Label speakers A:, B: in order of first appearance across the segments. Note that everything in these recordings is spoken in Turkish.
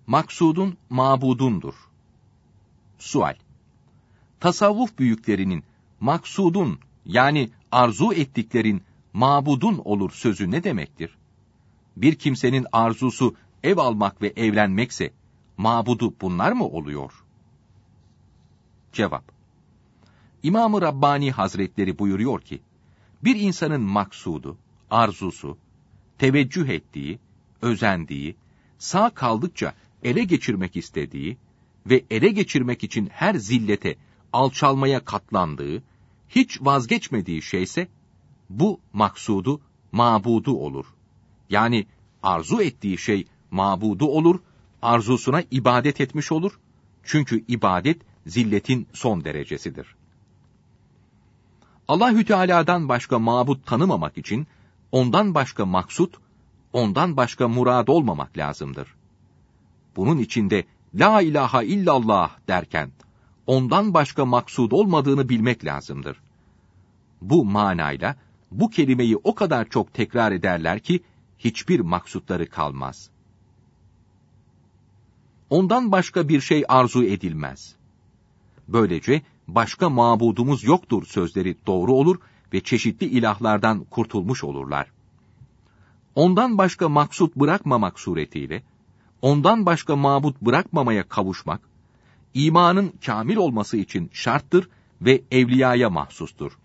A: maksudun mabudundur. Sual: tasavvuf büyüklerinin maksudun yani arzu ettiklerin mabudun olur sözü ne demektir? Bir kimsenin arzusu ev almak ve evlenmekse, mabudu bunlar mı oluyor? Cevap: İmam-ı Rabbani Hazretleri buyuruyor ki, bir insanın maksudu, arzusu, teveccüh ettiği, özendiği, sağ kaldıkça ele geçirmek istediği ve ele geçirmek için her zillete, alçalmaya katlandığı, hiç vazgeçmediği şeyse, bu maksudu, mabudu olur. Yani arzu ettiği şey mabudu olur, arzusuna ibadet etmiş olur. Çünkü ibadet zilletin son derecesidir. Allahü Teala'dan başka mabut tanımamak için ondan başka maksut, ondan başka murad olmamak lazımdır. Bunun içinde la ilahe illallah derken ondan başka maksud olmadığını bilmek lazımdır. Bu manayla bu kelimeyi o kadar çok tekrar ederler ki hiçbir maksutları kalmaz. Ondan başka bir şey arzu edilmez. Böylece başka mabudumuz yoktur sözleri doğru olur ve çeşitli ilahlardan kurtulmuş olurlar. Ondan başka maksut bırakmamak suretiyle, ondan başka mabut bırakmamaya kavuşmak, imanın kamil olması için şarttır ve evliyaya mahsustur.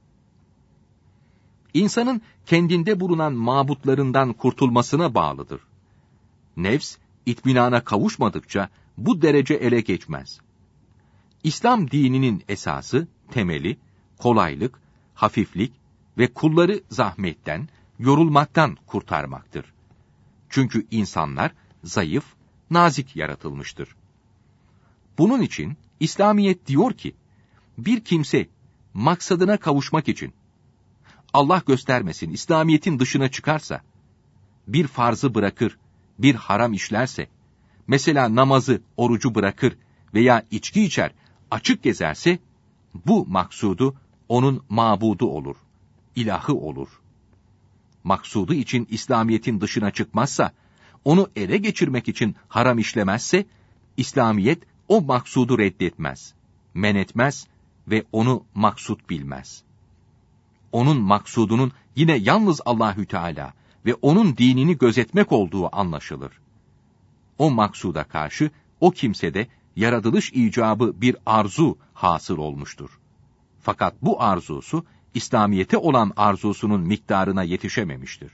A: İnsanın kendinde bulunan mabutlarından kurtulmasına bağlıdır. Nefs, itminana kavuşmadıkça bu derece ele geçmez. İslam dininin esası, temeli, kolaylık, hafiflik ve kulları zahmetten, yorulmaktan kurtarmaktır. Çünkü insanlar zayıf, nazik yaratılmıştır. Bunun için İslamiyet diyor ki, bir kimse maksadına kavuşmak için, Allah göstermesin İslamiyet'in dışına çıkarsa, bir farzı bırakır, bir haram işlerse, mesela namazı, orucu bırakır veya içki içer, açık gezerse, bu maksudu onun mabudu olur, ilahı olur. Maksudu için İslamiyet'in dışına çıkmazsa, onu ele geçirmek için haram işlemezse, İslamiyet o maksudu reddetmez, men etmez ve onu maksut bilmez. Onun maksudunun yine yalnız Allahü Teala ve onun dinini gözetmek olduğu anlaşılır. O maksuda karşı o kimsede yaratılış icabı bir arzu hasıl olmuştur. Fakat bu arzusu İslamiyete olan arzusunun miktarına yetişememiştir.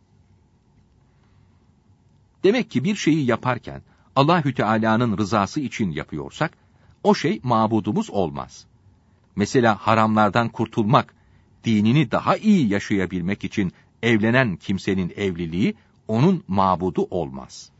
A: Demek ki bir şeyi yaparken Allahü Teala'nın rızası için yapıyorsak o şey mabudumuz olmaz. Mesela haramlardan kurtulmak, dinini daha iyi yaşayabilmek için evlenen kimsenin evliliği onun mabudu olmaz.